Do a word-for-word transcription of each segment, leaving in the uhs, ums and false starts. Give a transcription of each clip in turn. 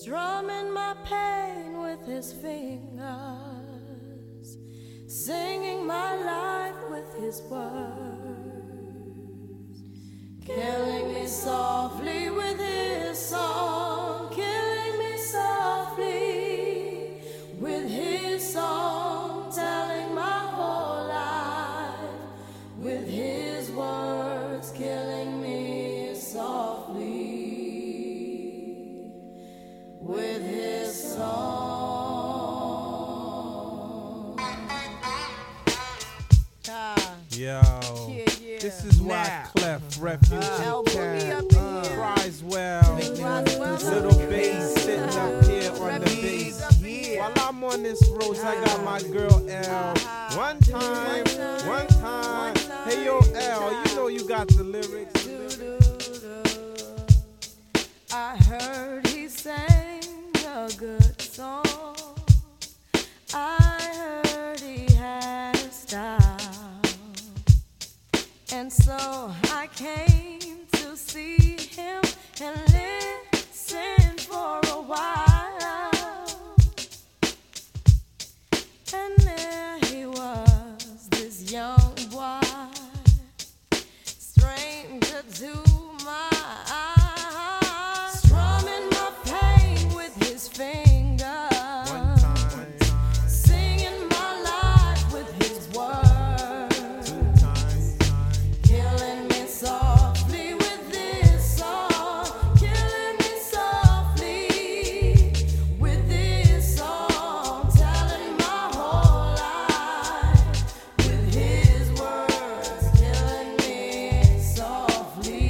strumming my pain with his fingers, singing my life with his words, killing me softly with his song, killing me softly with his song, telling my whole life with his words, killing me softly with his song. Ah. Yo, Yeah, yeah. this is why Now. Clef, Refugee Uh, Cat, up in uh, here. cries well, Roswell. little bass sitting up here on the Refugees bass. up in here. While I'm on this road, I got my girl L. One time, one time. Hey yo, L, you know you got the lyrics. I heard he sang a good song. I heard he had a style. And so I came to see him and listen for a while. And there he was, this young boy, stranger to my eyes, strumming my pain with his fingers, One time, singing my life with his words, two times, killing me softly with this song, killing me softly with this song, telling my whole life with his words, killing me softly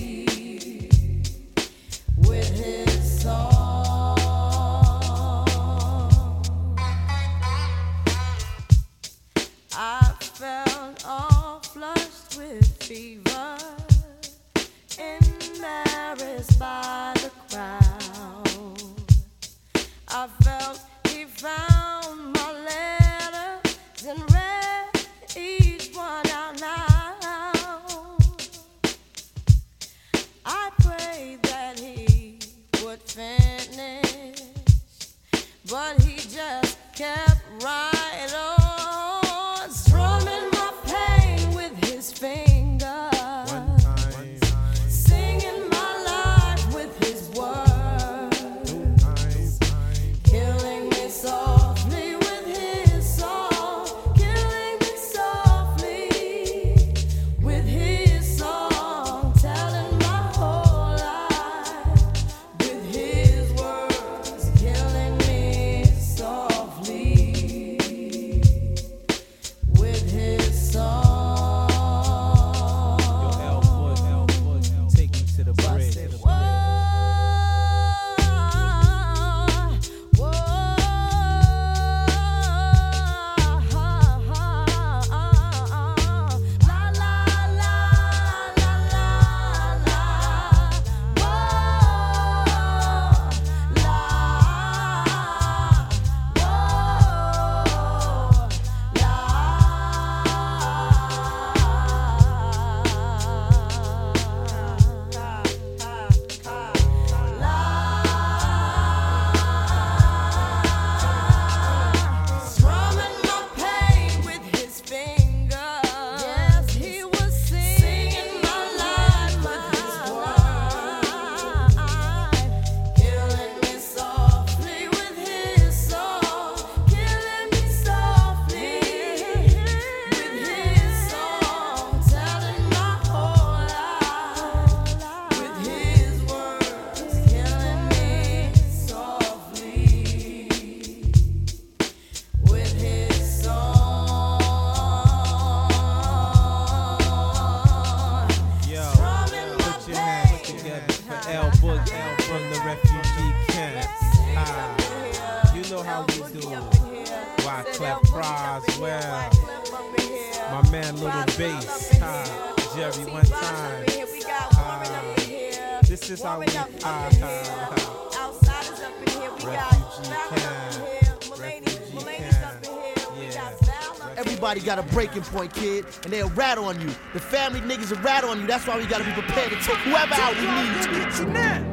with his song. I felt all flushed with fever, embarrassed by the crowd. I felt he found my letters and read each one out loud. I prayed that he would finish, but he just kept right on, strumming my pain with his fingers, one time, singing my life with his words, two times, killing me softly with his song, killing me softly with his song, telling my whole life with his words, killing me softly with his song. Yo, L foot, L foot, take me to the bridge. Whoa, whoa, la la la la la la, whoa, la, strumming my pain with his fingers. Yes, he was singing my life with his words, killing me softly with his song, killing me softly with his song, telling my whole life with his words, killing me softly with his song. Yo, Strumming my put your hands pain. together for L Boog, L from the refugee camp. Ah, you know how we do. Why Clef cries well. My man Little Bass, ah, Jerry one time. Ah, this is how we ah, ah, ah. Outsiders up in here. We got Refugee Malcolm camp. up in here. Mulaney's Refugee Mulaney's camp. up in here. We Yeah. got Val up in Everybody got a breaking point, kid, and they'll rat on you. The family niggas will rat on you. That's why we gotta be prepared to take whoever out we need to.